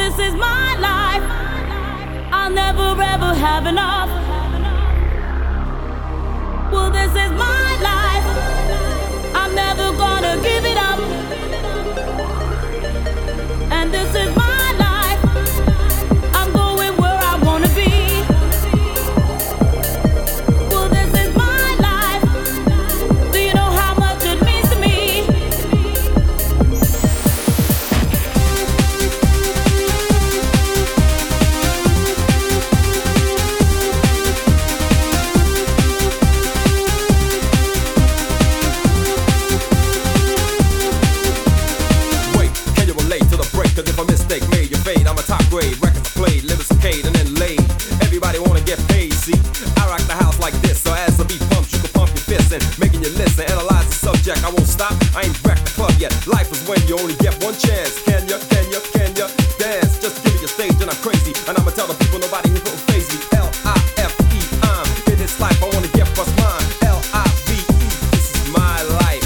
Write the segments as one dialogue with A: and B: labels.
A: this is my life. I'll never ever have enough. Well, this is my life. I'm never gonna give it up. And this is my life. I'm going where I wanna be. Well, this is my life. Do you know how much it means to me?
B: Cause if a mistake made, you fade. I'm a top grade, records played, lyrics arcade, and then laid. Everybody wanna get paid, see? I rock the house like this, so as the beat pumps, you can pump your fists and making you listen, analyze the subject. I won't stop, I ain't wrecked the club yet. Life is when you only get one chance. Can ya dance? Just give me your stage and I'm crazy, and I'ma tell the people nobody here will phase me. L-I-F-E, I'm in this life, I wanna get what's mine. L-I-V-E, this is my life.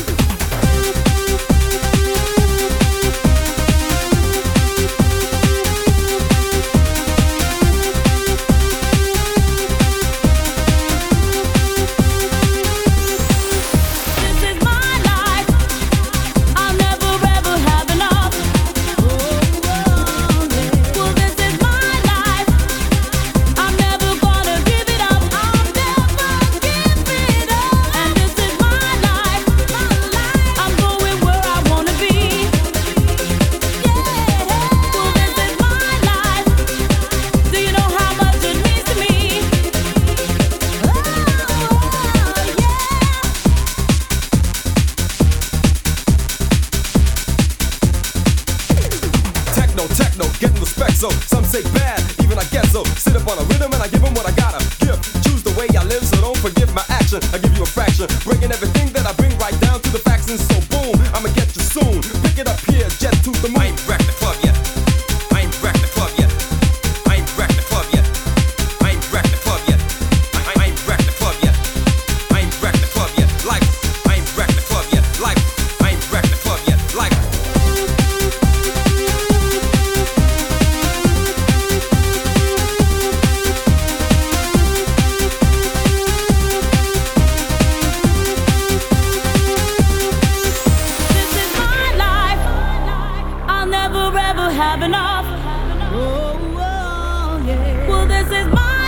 B: Techno, getting respect, so some say bad, even I guess so. Sit up on a rhythm and I give them what I gotta give. Choose the way I live, so don't forgive my action. I give you a fraction, breaking everything that I bring right down to the facts, and so boom, I'ma get you soon. Pick it up here, jet to the moon. I ain't wrecked the club yet. I ain't wrecked the club yet. I ain't wrecked the club yet. I ain't wrecked the club yet. I ain't wrecked the club yet. I ain't wrecked the club yet. Life, I ain't wrecked the club yet. Life, I ain't wrecked the club yet. Life.
A: Have enough. Oh, yeah. Well, this is my